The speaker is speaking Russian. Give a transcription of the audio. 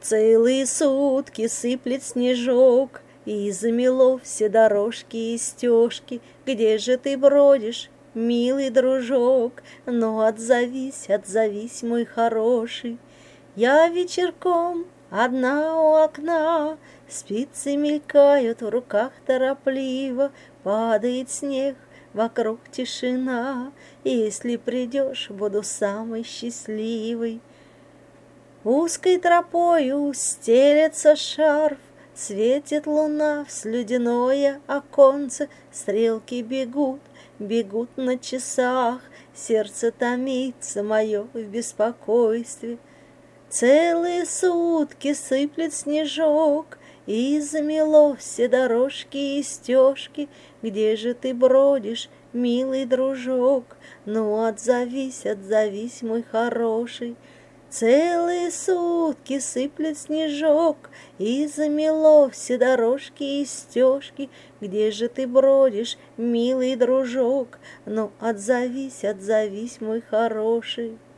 Целые сутки сыплет снежок, и замело все дорожки и стежки. Где же ты бродишь, милый дружок? Ну, отзовись, отзовись, мой хороший. Я вечерком одна у окна, спицы мелькают в руках торопливо, падает снег, вокруг тишина. Если придешь, буду самой счастливой. Узкой тропою стелется шарф, светит луна в слюдяное оконце, стрелки бегут, бегут на часах, сердце томится мое в беспокойстве. Целые сутки сыплет снежок, и замело все дорожки и стежки. Где же ты бродишь, милый дружок? Ну, отзовись, отзовись, мой хороший. Целые сутки сыплет снежок, и замело все дорожки и стежки. Где же ты бродишь, милый дружок? Ну, отзовись, отзовись, мой хороший.